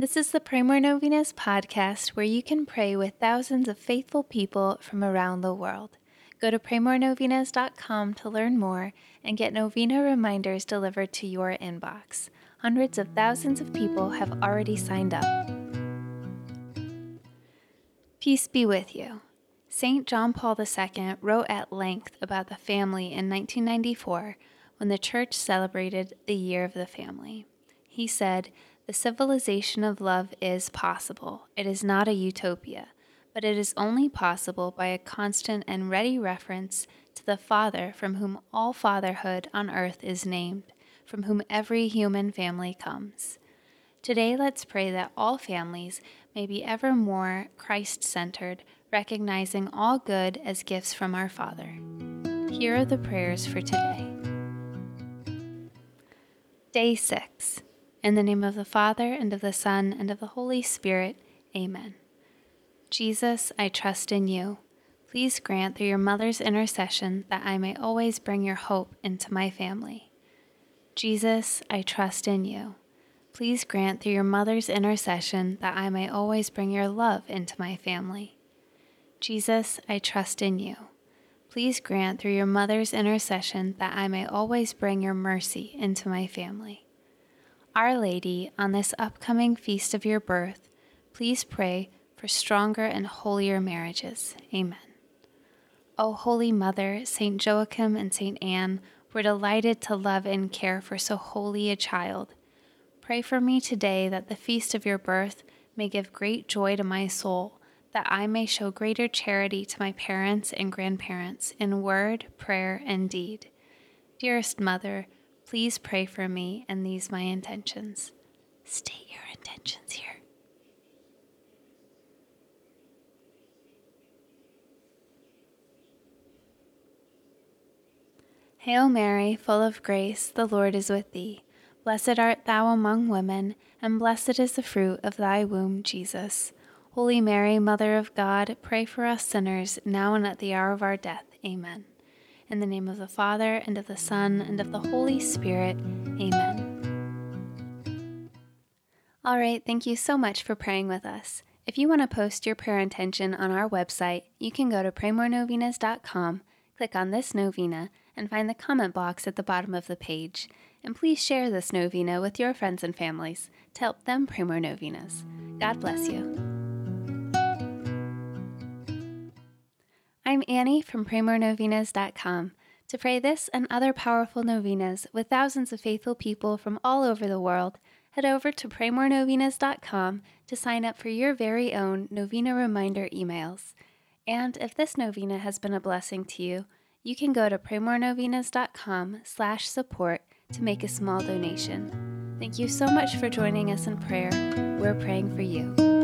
This is the Pray More Novenas podcast where you can pray with thousands of faithful people from around the world. Go to praymorenovenas.com to learn more and get novena reminders delivered to your inbox. Hundreds of thousands of people have already signed up. Peace be with you. St. John Paul II wrote at length about the family in 1994 when the Church celebrated the Year of the Family. He said, "The civilization of love is possible. It is not a utopia, but it is only possible by a constant and ready reference to the Father from whom all fatherhood on earth is named, from whom every human family comes." Today, let's pray that all families may be ever more Christ-centered, recognizing all good as gifts from our Father. Here are the prayers for today. Day 6. In the name of the Father, and of the Son, and of the Holy Spirit. Amen. Jesus, I trust in you. Please grant through your mother's intercession that I may always bring your hope into my family. Jesus, I trust in you. Please grant through your mother's intercession that I may always bring your love into my family. Jesus, I trust in you. Please grant through your mother's intercession that I may always bring your mercy into my family. Our Lady, on this upcoming feast of your birth, please pray for stronger and holier marriages. Amen. O Holy Mother, St. Joachim and St. Anne were delighted to love and care for so holy a child. Pray for me today that the feast of your birth may give great joy to my soul, that I may show greater charity to my parents and grandparents in word, prayer, and deed. Dearest Mother, please pray for me and these my intentions. State your intentions here. Hail Mary, full of grace, the Lord is with thee. Blessed art thou among women, and blessed is the fruit of thy womb, Jesus. Holy Mary, Mother of God, pray for us sinners, now and at the hour of our death. Amen. In the name of the Father, and of the Son, and of the Holy Spirit. Amen. All right, thank you so much for praying with us. If you want to post your prayer intention on our website, you can go to praymorenovenas.com, click on this novena, and find the comment box at the bottom of the page. And please share this novena with your friends and families to help them pray more novenas. God bless you. I'm Annie from praymorenovenas.com. To pray this and other powerful novenas with thousands of faithful people from all over the world, head over to praymorenovenas.com to sign up for your very own novena reminder emails. And if this novena has been a blessing to you, you can go to praymorenovenas.com/support to make a small donation. Thank you so much for joining us in prayer. We're praying for you.